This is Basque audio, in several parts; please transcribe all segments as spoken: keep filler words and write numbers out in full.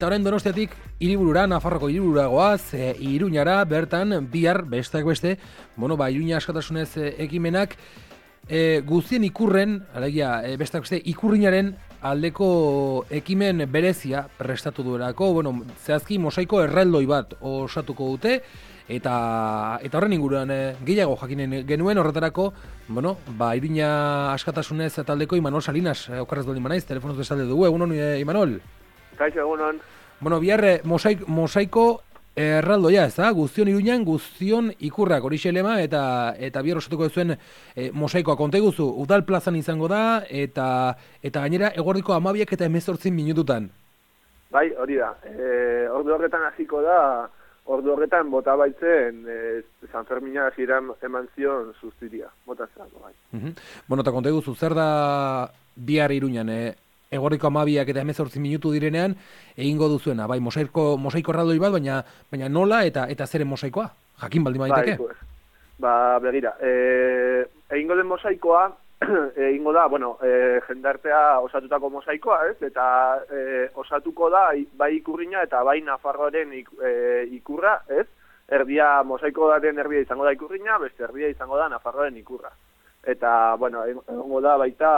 Eta orain Donostiatik hiriburura, Nafarroko hiriburura goaz, e, Iruñara, bertan, bihar, besteak beste, bueno, ba, Iruña askatasunez e, ekimenak, e, guztien ikurren, alegia, e, besteak beste, ikurriñaren aldeko ekimen berezia prestatu duelako, bueno, zehazki mosaiko erraldoi bat osatuko dute, eta eta horren inguruan e, gehiago jakinen genuen horretarako, bueno, ba, Iruña askatasunez taldeko Imanol Salinas, e, okarrez baldin banaiz, telefonoz bestalde dugu, egunon, e, Imanol? Kaixo, egunon. Bueno, bihar mosaik, mosaiko erraldoia, ez da? Guztion Iruñan, guztion ikurrak, horixe lema, eta eta bihar osatuko zuen e, mosaikoa. Konta iguzu, udal plazan izango da, eta eta gainera eguerdiko hamabiak eta hemezortzi minututan. Bai, hori da. E, ordu horretan hasiko da, ordu horretan bota baitzen e, San Fermina hasieran eman zion sustiria. Bota zelako, bai. Uh-huh. Bueno, eta konta iguzu, zer da bihar Iruñan, e, eguerdiko hamabiak eta hemezortzi minutu direnean egingo duzuena, bai, mosaiko, mosaiko erraldoi bat, baina baina nola eta eta zeren mosaikoa? Jakin baldin baiteke? Bai, pues, ba, begira, e, egingo den mosaikoa, egingo da, bueno, e, jendartea osatutako mosaikoa, ez? Eta e, osatuko da, bai ikurriña eta bai Nafarroaren ik, e, ikurra, ez? Erdia, mosaiko daren erdia izango da ikurriña, beste erdia izango da Nafarroaren ikurra. Eta, bueno, egingo da baita,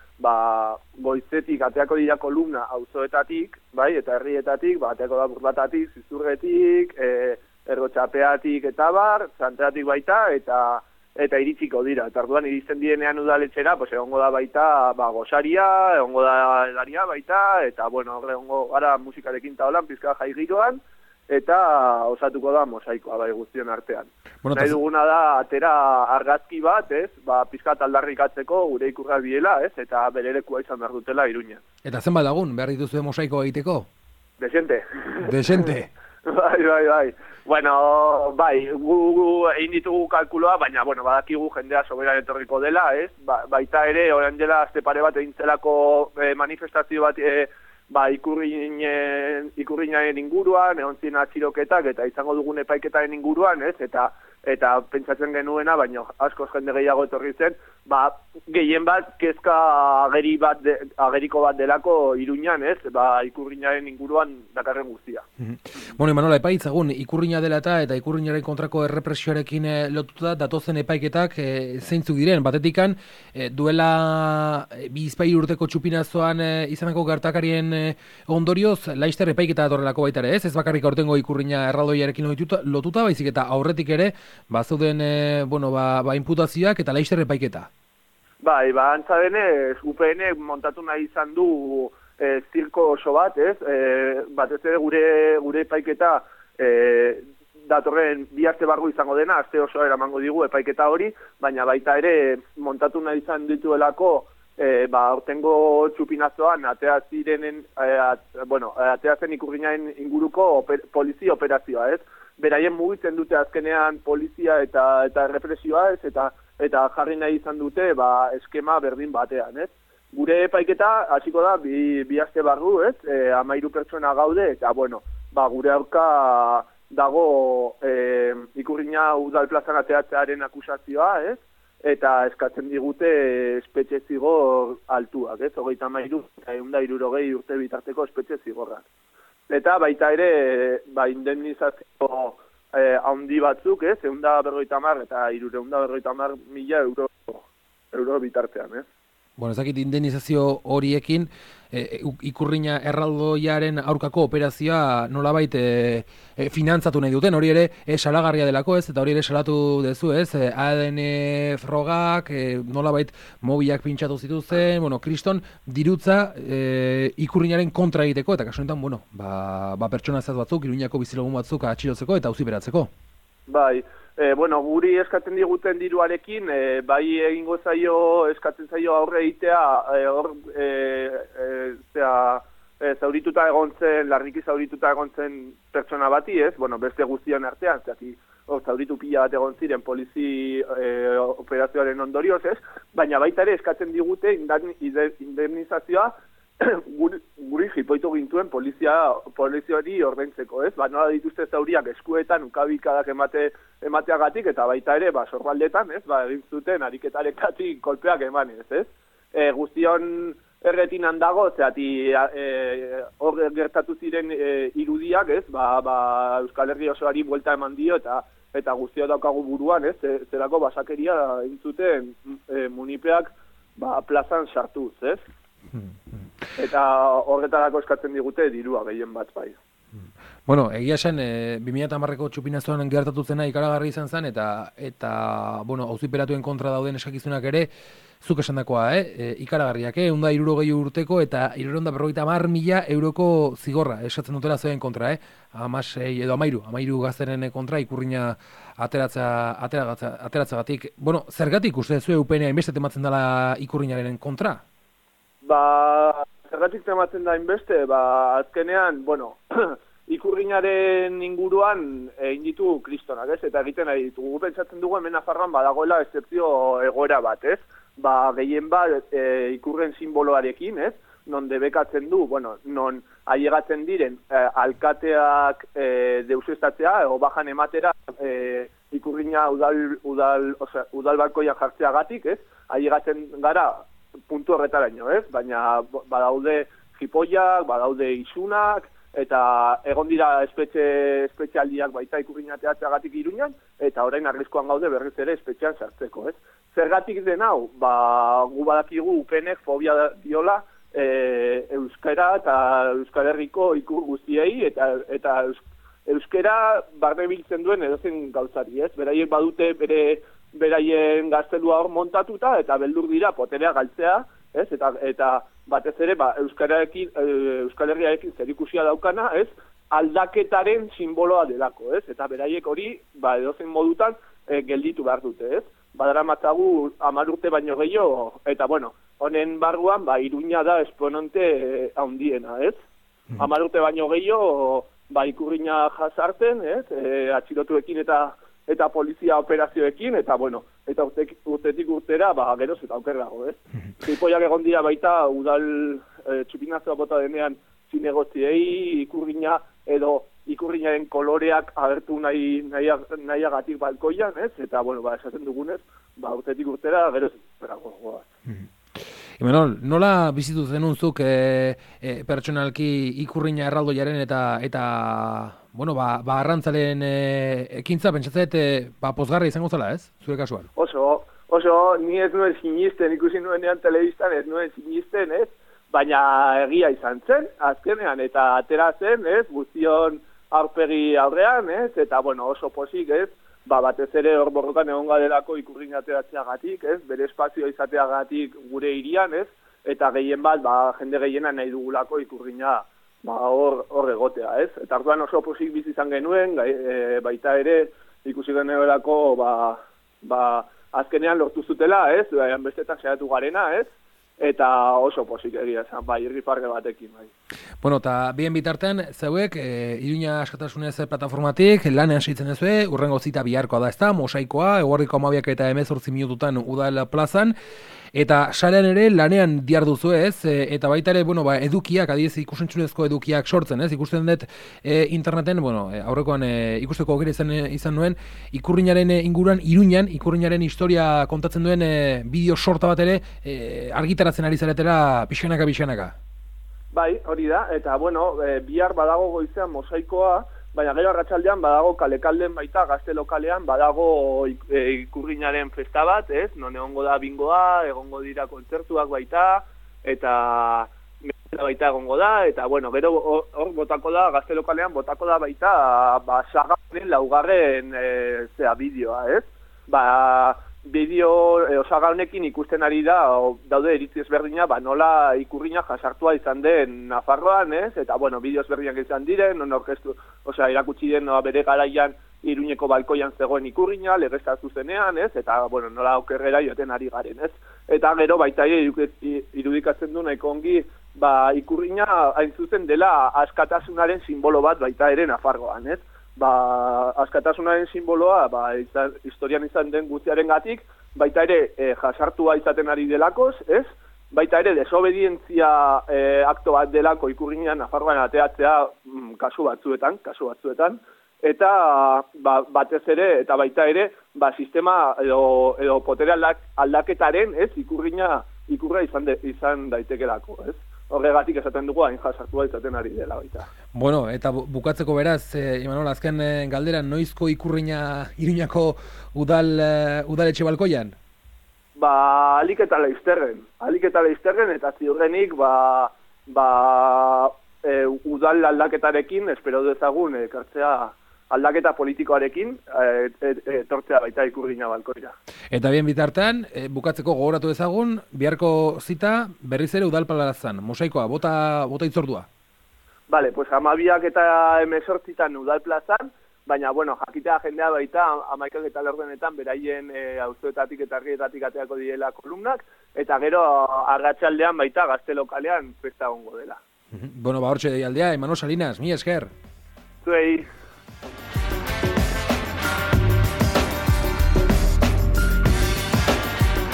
ba, goizetik ateako dira kolumna auzoetatik, bai, eta herrietatik, ba, ateako da Burlatatik, Zizurretik, e, Ergotxapeatik eta bar, Zanteatik baita, eta eta iritsiko dira. Eta orduan iristen dienean udaletxera, pues egongo da baita, ba, gosaria, egongo da edaria baita, eta, bueno, egongo gara musikarekin taolan, pizka jai giroan, eta osatuko da mosaikoa, bai, guztion artean. Bueno, nahi duguna da, atera argazki bat, ez, ba, pizkat aldarrikatzeko gure ikurrak biela, ez, eta berelekua izan behar dutela Iruña. Eta zenbat lagun, behar dituzue mosaiko egiteko? Desente. Desente. Bai, bai, bai. Bueno, bai, gu, gu egin ditugu kalkuloa, baina, bueno, badakigu jendea soberan etorriko dela, ez, ba, baita ere, orain dela azte pare bat egin zelako eh, manifestazio bat, eh, ba, ikurriñen, ikurriñaren inguruan, egon ziren atxiroketak, eta izango dugun epaiketaren inguruan, ez, eta eta pentsatzen genuena, baina askoz jende gehiago etorri zen, ba, gehien bat, kezka ageri bat de, ageriko bat delako Iruñan, ez, ba, ikurriñaren inguruan dakarren guztia. Mm-hmm. Bueno, Imanola, epaitzagun, ikurriña dela eta eta ikurriñaren kontrako errepresioarekin e, lotuta datozen epaiketak e, zeintzuk diren, batetikan, e, duela e, bizpai urteko txupinazoan e, izanako gertakarien e, ondorioz, Laister epaiketa datorrelako baita ere, ez? Ez bakarrik aurtengo ikurriña erraldoiarekin lotuta, lotuta, baizik eta aurretik ere, ba, zeuden, e, bueno, ba, ba, imputazioak eta Laister epaiketa. Bai, ba, antza denez, U P N montatu nahi izan du e, zirko oso bat, ez? E, batez ere gure, gure epaiketa e, datorren bi aste barru izango dena, aste oso eramango digu epaiketa hori, baina baita ere montatu nahi izan dituelako, e, ba, ortengo txupinazoan atea zirenen, e, at, bueno, atea zen ikurriñaren inguruko oper, polizia operazioa, ez? Beraien mugitzen dute azkenean polizia eta eta represioa, ez, eta eta jarri nahi izan dute, ba, eskema berdin batean, ez. Gure epaiketa hasiko da bi, bi aste barru, ez, e, hamairu pertsona gaude, eta, bueno, ba, gure aurka dago e, ikurriña udal plazan ateatzearen akusazioa, ez, eta eskatzen digute espetxe zigor altuak, ez, hogeita hamairu, eta ehun eta hirurogei urte bitarteko espetxe zigorrak. Eta baita ere, ba, indemnizazio eh, handi batzuk, ez, ehun eta berrogeita hamar eta hirurehun eta berrogeita hamar mila euro, euro bitartean, ez. Bueno, ez dakit indemnizazio horiekin, e, ikurriña erraldoiaren aurkako operazioa nolabait e, e, finantzatu nahi duten, hori ere e, salagarria delako, ez, eta hori ere salatu dezu, ez, e, A D N frogak, e, nolabait mobilak pintxatu zituzten, bueno, kriston dirutza e, ikurriñaren kontra egiteko, eta kasu honetan, bueno, ba, ba pertsona ez batzuk, Iruñako bizilagun batzuk atxilotzeko eta auzi beratzeko. Bai, e, bueno, guri eskatzen diguten diruarekin, e, bai egingo zaio, eskatzen zaio aurre egitea, e, hor, e, e, zera, e, zaurituta egon zen, larriki zaurituta egon zen pertsona bati, ez? Bueno, beste guztion artean, zaki, hor, zauritu pila bat egon ziren polizi e, operazioaren ondorioz, ez? Baina baita ere eskatzen digute indemnizazioa guri, guri jipoitu gintuen polizia, poliziari ordaintzeko, ez? Ba, nola dituzte zauriak eskuetan ukabikadak emate, emateagatik, eta baita ere, ba, sorbaldetan, ez? Ba, egin zuten ariketarekatik kolpeak emanez, ez? E, guztion erretinan dago, zeati hor e, gertatu ziren e, irudiak, ez, ba, ba, Euskal Herri osoari buelta eman dio, eta eta guztia daukagu buruan, ez, zerako basakeria intzuten e, munipeak ba, plazan sartuz, ez? Eta horretarako eskatzen digute dirua gehien bat bai. Bueno, egia esan, e, bi mila hamareko txupinazoan gertatu zena ikaragarri izan zen, eta, eta bueno, auziperatuen kontra dauden eskakizunak ere, zuk esandakoa, eh? E, ikaragarriak, eh? Eunda hirurogei urteko eta hirurehun eta berrogeita hamar mila euroko zigorra eskatzen dutela zoen kontra, eh? Amasei edo amairu, amairu gazteren kontra ikurrina ateratza, ateratza, ateratzagatik. Bueno, zergatik uste zuen U P N hainbeste tematzen dela ikurrinaren kontra? Ba, zergatik tematzen da hainbeste, ba, azkenean, bueno, ikurrinaren inguruan egin ditu kristonak, ez? Eta egiten ari ditugu. Pentsatzen dugu hemen Nafarroan badagoela excepzio egoera bat, ez? Ba, gehien bat e, ikurren simboloarekin, ez? Non debekatzen du, bueno, non ailegatzen diren e, alkateak e, deusestatzea, ego bajan ematera e, ikurrina udal, udal, osea, udal balkoia jartzeagatik, ez? Ailegatzen gara puntu horretaraino, ez? Baina badaude jipoiak, badaude isunak, eta egon dira espetxe espetxealdiak baita ikurrinateatzeagatik Iruñan, eta orain arriskuan gaude berriz ere espetxean sartzeko, ez? Zergatik den hau, ba, gu badakigu U P Nek fobia diola e, euskara eta Euskal Herriko ikur guztiei, eta, eta euskara barne biltzen duen edozen gauzari, ez? Beraiek badute bere beraien gaztelua hor montatuta, eta beldur dira poterea galtzea, ez? Eta, eta batez ere, ba, Euskararekin, Euskal Herriarekin zerikusia daukana, ez? Aldaketaren simboloa delako, ez? Eta beraiek hori, ba, edozen modutan e, gelditu behar dute, ez? Badara matzagu hamar urte baino gehiago, eta bueno, honen barruan, ba, Iruña da esponente e, handiena, ez? Hamar urte baino gehiago, ba, ikurrina jasarten, ez? E, atxilotuekin eta eta polizia operazioekin, eta bueno, eta urtetik, urtetik urtera, ba, geroz eta aukerrago, ez? Zipoiak egon dira baita, udal e, txupinazioa bota denean zinegoziei, ikurrina, edo ikurrinaren koloreak agertu nahi, nahiagatik balkoian, ez? Eta, bueno, ba, esaten dugunez, ba, urtetik urtera, geroz eta aukerrago. Imanol, nola bizitu zenunzuk e, e, pertsonalki ikurrina erraldoiaren eta, eta bueno, ba, ba arrantzalen e, ekintza, pentsatzet, e, ba, pozgarra izango zela, ez? Zure kasuan? Oso, oso, ni ez nuen sinisten, ikusi nuenean telebistan ez nuen sinisten, ez? Baina egia izan zen, azkenean, eta atera zen, ez? Guztion aurpegi aurrean, ez? Eta, bueno, oso posik, ez? Ba, batez ere hor borrokan egon gadelako ikurrin ateratzeagatik, ez? Bere espazioa izateagatik gure hirian, ez? Eta gehien bat, ba, jende gehiena nahi dugulako ikurrina ba, hor, hor egotea, ez? Eta orduan oso posik bizi izan genuen, gai, e, baita ere ikusi genuelako, ba, ba, azkenean lortu zutela, ez? Baina bestetan saiatu garena, ez? Eta oso posik egia esan, bai, irrifarge batekin, bai. Bueno, eta bien bitartean, zeuek, e, Iruña Askatasunez plataformatik, lanean seitzen ezue, urrengo zita biharkoa da, ezta, mosaikoa, eguardiko hamabiak eta hemezortzi minututan udal plazan, eta sarean ere lanean diarduzu ez, e, eta baita ere, bueno, ba, edukiak, adiez ikusentzunezko edukiak sortzen, ez, ikusten dut e, interneten, bueno, e, aurrekoan e, ikusteko aukera izan, izan nuen, ikurrinaren inguruan, Iruñan, ikurrinaren historia kontatzen duen e, bideo sorta bat ere, e, argitaratzen ari zaretela pixanaka, pixanaka. Bai, hori da, eta bueno, e, bihar badago goizean mosaikoa, baina gero arratsaldean badago kalekalden baita, gazte lokalean badago e, ikurrinaren festa bat, ez? Non egongo da bingoa, egongo dira kontzertuak baita, eta baita egongo da, eta bueno, gero hor botako da, gazte lokalean botako da baita, ba, sagaren laugarren e, zea bideoa, ez? Ba, bideo e, osaga honekin ikusten ari da, o, daude iritzi ezberdina, ba, nola ikurrina jasartua izan den Nafarroan, ez? Eta, bueno, bideo ezberdinak izan diren, non orkestu, osea, irakutsi den no, bere garaian Iruñeko balkoian zegoen ikurrina, legeztatu zenean, ez? Eta, bueno, nola okerrera joten ari garen, ez? Eta gero baita irudikatzen du nahiko ongi, ba, ikurrina hain zuzen dela askatasunaren simbolo bat baita ere Nafarroan, ez? Ba, askatasunaren simboloa, ba, izan, historian izan den guztiaren gatik, baita ere e, jasartua izaten ari delakoz, ez? Baita ere desobedientzia e, akto bat delako ikurrinean Nafarroan ateatzea mm, kasu batzuetan, kasu batzuetan, eta ba, batez ere, eta baita ere, ba, sistema edo, edo potere aldak, aldaketaren, ez, ikurrina ikurra izan, de, izan daitekelako, ez? Horregatik esaten dugu hain jasartua izaten ari dela baita. Bueno, eta bukatzeko beraz, eh, Imanol, azken eh, galdera, noizko ikurriña Iruñako udal, eh, udaletxe balkoian? Ba, alik eta leizterren. Alik eta leizterren, eta ziurrenik, ba, ba, e, udal aldaketarekin, espero dezagun, ekartzea aldaketa politikoarekin, etortzea e, e, baita ikurriña balkoira. Eta bien bitartean, e, bukatzeko gogoratu dezagun, biharko zita berriz ere udal palarazan. Mosaikoa, bota, bota itzordua. Vale, pues amabiak eta emesortzitan udal plazan, baina, bueno, jakitea jendea baita, amaikak eta lordenetan, beraien e, auzoetatik eta herrietatik ateako direla kolumnak, eta gero arratsaldean baita gazte lokalean festa gongo dela. Bueno, ba, hortxe deialdea, Imanol Salinas, mi esker. Zuei.